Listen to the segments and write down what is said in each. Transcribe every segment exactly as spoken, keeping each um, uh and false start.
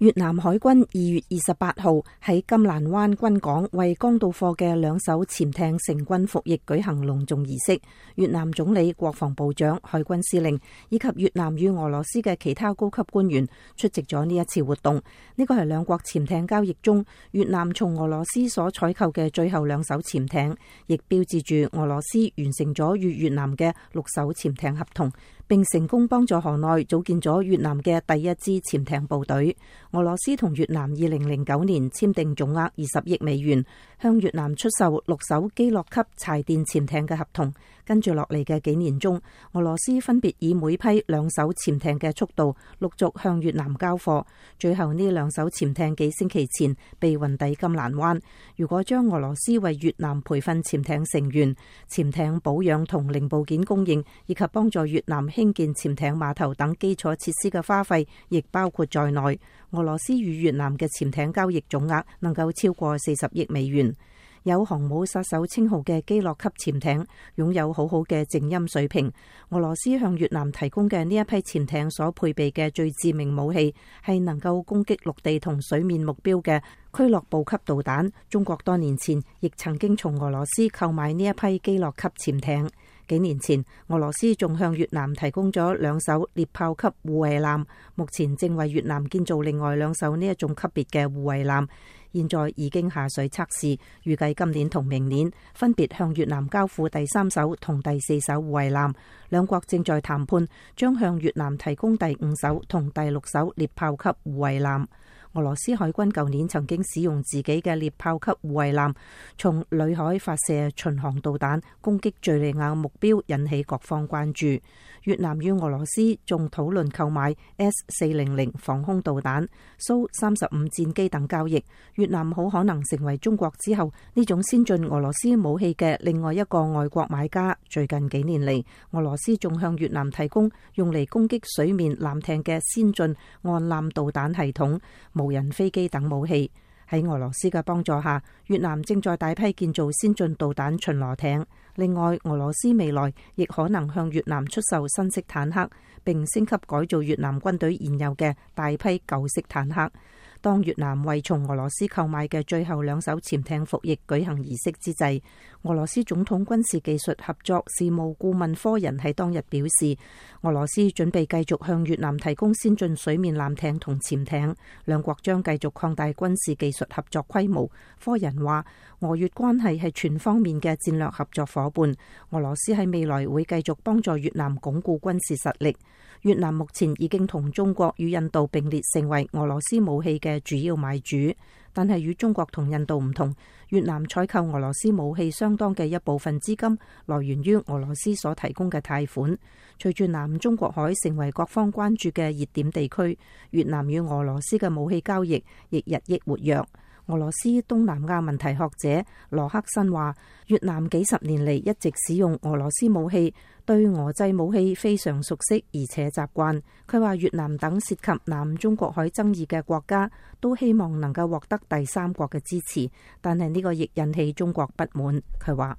越南海軍二月二十八號喺金蘭灣軍港為剛到貨嘅兩艘潛艇成軍服役舉行隆重儀式。越南總理、國防部長、海軍司令以及越南與俄羅斯嘅其他高級官員出席咗呢一次活動。呢個係兩國潛艇交易中越南從俄羅斯所採購嘅最後兩艘潛艇，亦標誌住俄羅斯完成咗與越南嘅六艘潛艇合同，並成功幫助河內組建咗越南嘅第一支潛艇部隊。俄羅斯同越南二零零九年簽訂總額二十億美元，向越南出售六艘基洛級柴電潛艇嘅合同。跟住落嚟嘅幾年中，俄羅斯分別以每批兩艘潛艇嘅速度陸續向越南交貨，最後呢兩艘潛艇幾星期前被運抵金蘭灣。如果將俄羅斯為越南培訓潛艇成員、潛艇保養同零部件供應以及幫助越南興建潛艇碼頭等基礎設施嘅花費亦包括在內，俄羅斯與越南嘅潛艇交易總額能夠超過四十億美元。有航母殺手稱號嘅基洛級潛艇擁有好好嘅靜音水平。俄羅斯向越南提供嘅呢一批潛艇所配備嘅最致命武器係能夠攻擊陸地同水面目標嘅俱樂部級導彈。中國多年前亦曾經從俄羅斯購買呢一批基洛級潛艇。幾年前，俄羅斯仲向越南提供咗兩艘獵豹級護衛艦，目前正為越南建造另外兩艘呢一種級別嘅護衛艦，現在已經下水測試，預計今年同明年分別向越南交付第三艘同第四艘護衛艦。兩國正在談判，將向越南提供第五艘同第六艘獵豹級護衛艦。俄羅斯海軍舊年曾經使用自己嘅獵豹級護衛艦從裏海發射巡航導彈攻擊敘利亞目標，引起各方關注。越南與俄羅斯仲討論購買 S 四百防空導彈、蘇三十五戰機等交易。越南好可能成為中國之後呢種先進俄羅斯武器嘅另外一個外國買家。最近幾年嚟，俄羅斯仲向越南提供用嚟攻擊水面艦艇嘅先進岸艦導彈系統、無人飛機等武器。喺俄羅斯嘅幫助下，越南正在大批建造先進導彈巡邏艇。另外，俄羅斯未來亦可能向越南出售新式坦克，並升級改造越南軍隊現有嘅大批舊式坦克。當越南為從俄羅斯購買嘅最後兩艘潛艇服役舉行儀式之際，俄羅斯總統軍事技術合作事務顧問科人喺當日表示，俄羅斯準備繼續向越南提供先進水面艦艇同潛艇，兩國將繼續擴大軍事技術合作規模。科人話，俄越關係係全方面嘅戰略合作伙伴，俄羅斯喺未來會繼續幫助越南鞏固軍事實力。越南目前已經同中國與印度並列成為俄羅斯武器嘅主要買主，但係與中國同印度唔同，越南採購俄羅斯武器相當嘅一部分資金來源於俄羅斯所提供嘅貸款。隨住南中國海成為各方關注嘅熱點地區，越南與俄羅斯嘅武器交易亦日益活躍。俄羅斯東南亞問題學者羅克申話，越南幾十年嚟一直使用俄羅斯武器，對俄製武器非常熟悉而且習慣。佢話越南等涉及南中國海爭議嘅國家都希望能夠獲得第三國嘅支持，但係呢個亦引起中國不滿。佢話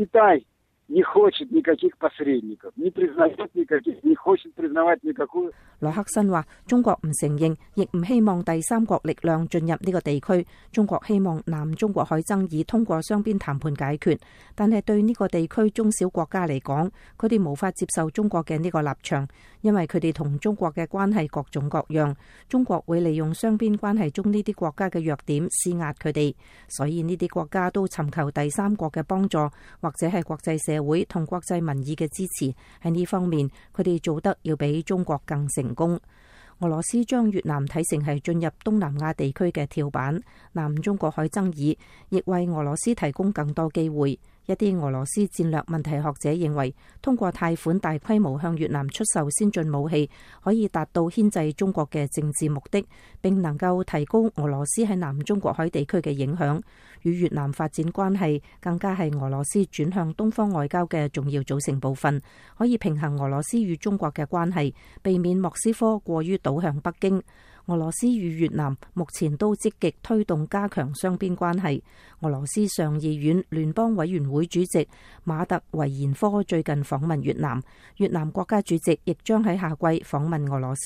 не хочет никаких посредников, не признает никаких, не хочет признавать никакую。 羅克申話：中國唔承認，亦唔希望第三國力量進入呢個地區。中國希望南中國海爭議通過雙邊談判解決，但係對呢個地區中小國家嚟講，佢哋無法接受中國嘅呢個立場，因為佢哋同中國嘅關係各種各樣。中國會利用雙邊關係中呢啲國家嘅弱點施壓佢哋，所以呢啲國家都尋求第三國嘅幫助，或者係國際社會同國際民意嘅支持。喺呢方面，佢哋做得要比中國更成功。俄羅斯將越南睇成係進入東南亞地區嘅跳板，南中國海爭議亦為俄羅斯提供更多機會。一啲俄羅斯戰略問題學者認為，通過貸款大規模向越南出售先進武器，可以達到牽制中國嘅政治目的，並能夠提高俄羅斯喺南中國海地區嘅影響。與越南發展關係更加係俄羅斯轉向東方外交嘅重要組成部分，可以平衡俄羅斯與中國嘅關係，避免莫斯科過於倒向北京。俄羅斯與越南目前都積極推動加強雙邊關係。俄羅斯上議院聯邦委員會主席馬特維延科最近訪問越南，越南國家主席亦將喺夏季訪問俄羅斯。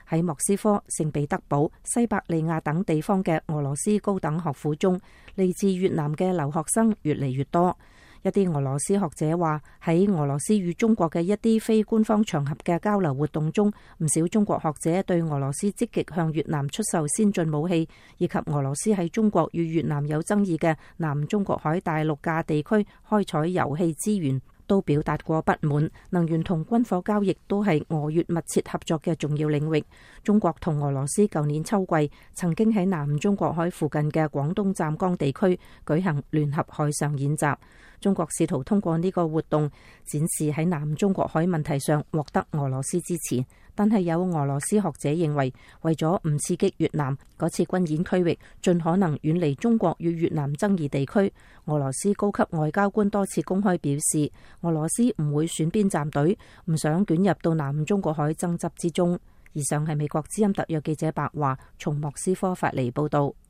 喺莫斯科、聖彼得堡、西伯利亞等地方嘅俄羅斯高等學府中，嚟自越南嘅留學生越嚟越多。一啲俄羅斯學者話，喺俄羅斯與中國嘅一啲非官方場合嘅交流活動中，唔少中國學者對俄羅斯積極向越南出售先進武器，以及俄羅斯喺中國與越南有爭議嘅南中國海大陸架地區開採油氣資源，都表達過不滿。能源同軍火交易都係俄越密切合作嘅重要領域。中國同俄羅斯舊年秋季曾經喺南中國海附近嘅廣東湛江地區舉行聯合海上演習。中國試圖通過呢個活動展示喺南中國海問題上獲得俄羅斯支持，但係有俄羅斯學者認為，為咗唔刺激越南，嗰次軍演區域盡可能遠離中國與越南爭議地區。俄羅斯高級外交官多次公開表示，俄羅斯唔會選邊站隊，唔想捲入到南中國海爭執之中。以上係美國之音特約記者白華從莫斯科發嚟報道。